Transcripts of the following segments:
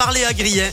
par Léa Grillet.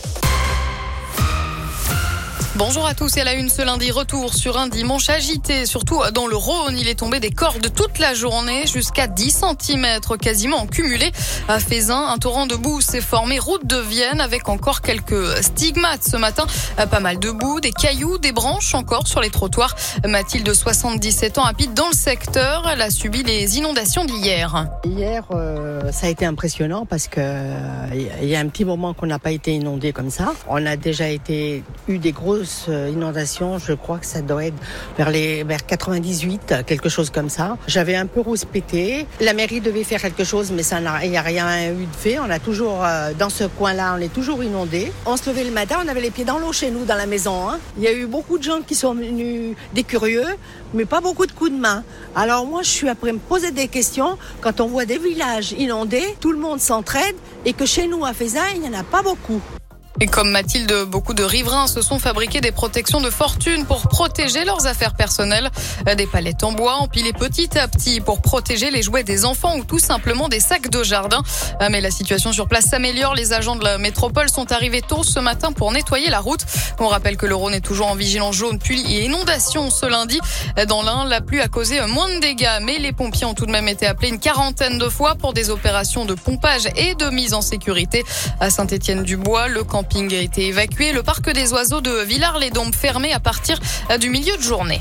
Bonjour à tous et à la une ce lundi, retour sur un dimanche agité, surtout dans le Rhône. Il est tombé des cordes toute la journée, jusqu'à 10 cm quasiment en cumulé. À Fézin, un torrent de boue s'est formé route de Vienne avec encore quelques stigmates ce matin. Pas mal de boue, des cailloux, des branches encore sur les trottoirs. Mathilde, 77 ans, habite dans le secteur. Elle a subi les inondations d'hier. Hier, ça a été impressionnant parce que il y a un petit moment qu'on n'a pas été inondé comme ça. On a déjà eu des grosses inondations, je crois que ça doit être vers 98, quelque chose comme ça. J'avais un peu rouspété. La mairie devait faire quelque chose, mais il n'y a rien eu de fait. On a toujours, dans ce coin-là, on est toujours inondé. On se levait le matin, on avait les pieds dans l'eau chez nous, dans la maison. Il y a eu beaucoup de gens qui sont venus, des curieux, mais pas beaucoup de coups de main. Alors moi, je suis après me poser des questions. Quand on voit des villages inondés, tout le monde s'entraide et que chez nous, à Fézin, il n'y en a pas beaucoup. Et comme Mathilde, beaucoup de riverains se sont fabriqués des protections de fortune pour protéger leurs affaires personnelles. Des palettes en bois empilées petit à petit pour protéger les jouets des enfants ou tout simplement des sacs de jardin. Mais la situation sur place s'améliore. Les agents de la métropole sont arrivés tôt ce matin pour nettoyer la route. On rappelle que le Rhône est toujours en vigilance jaune, pluie et inondation ce lundi. Dans l'Ain, la pluie a causé moins de dégâts, mais les pompiers ont tout de même été appelés une quarantaine de fois pour des opérations de pompage et de mise en sécurité. À Saint-Étienne-du-Bois, le camping a été évacué. Le parc des oiseaux de Villars-les-Dombes fermé à partir du milieu de journée.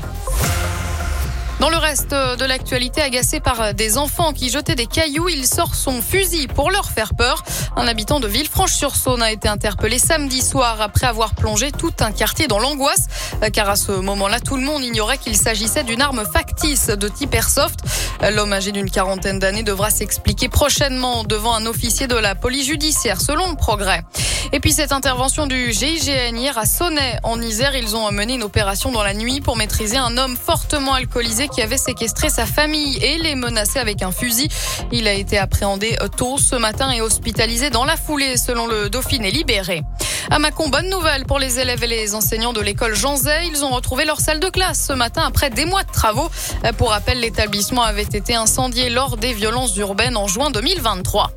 Dans le reste de l'actualité, agacé par des enfants qui jetaient des cailloux, il sort son fusil pour leur faire peur. Un habitant de Villefranche-sur-Saône a été interpellé samedi soir après avoir plongé tout un quartier dans l'angoisse. Car à ce moment-là, tout le monde ignorait qu'il s'agissait d'une arme factice de type airsoft. L'homme âgé d'une quarantaine d'années devra s'expliquer prochainement devant un officier de la police judiciaire, selon le Progrès. Et puis cette intervention du GIGN hier à Sonnay, en Isère, ils ont mené une opération dans la nuit pour maîtriser un homme fortement alcoolisé qui avait séquestré sa famille et les menaçait avec un fusil. Il a été appréhendé tôt ce matin et hospitalisé dans la foulée, selon le Dauphiné libéré. À Mâcon, bonne nouvelle pour les élèves et les enseignants de l'école Jean Zay. Ils ont retrouvé leur salle de classe ce matin après des mois de travaux. Pour rappel, l'établissement avait été incendié lors des violences urbaines en juin 2023.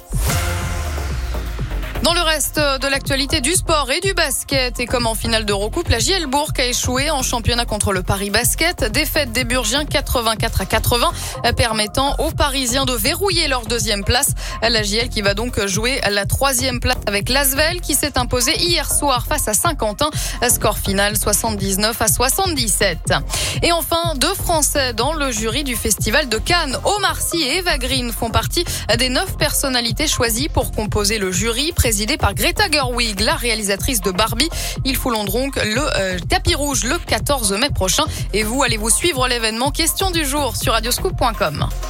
Dans le reste de l'actualité du sport et du basket, et comme en finale d'Eurocoupe, la JL Bourg a échoué en championnat contre le Paris Basket. Défaite des Burgiens 84-80, permettant aux Parisiens de verrouiller leur deuxième place. La JL qui va donc jouer la troisième place avec l'Asvel qui s'est imposé hier soir face à Saint-Quentin. Score final 79-77. Et enfin, 2 Français dans le jury du festival de Cannes. Omar Sy et Eva Green font partie des 9 personnalités choisies pour composer le jury, présidé par Greta Gerwig, la réalisatrice de Barbie. Ils fouleront donc le tapis rouge le 14 mai prochain. Et vous, allez-vous suivre l'événement? Question du jour sur radioscoop.com.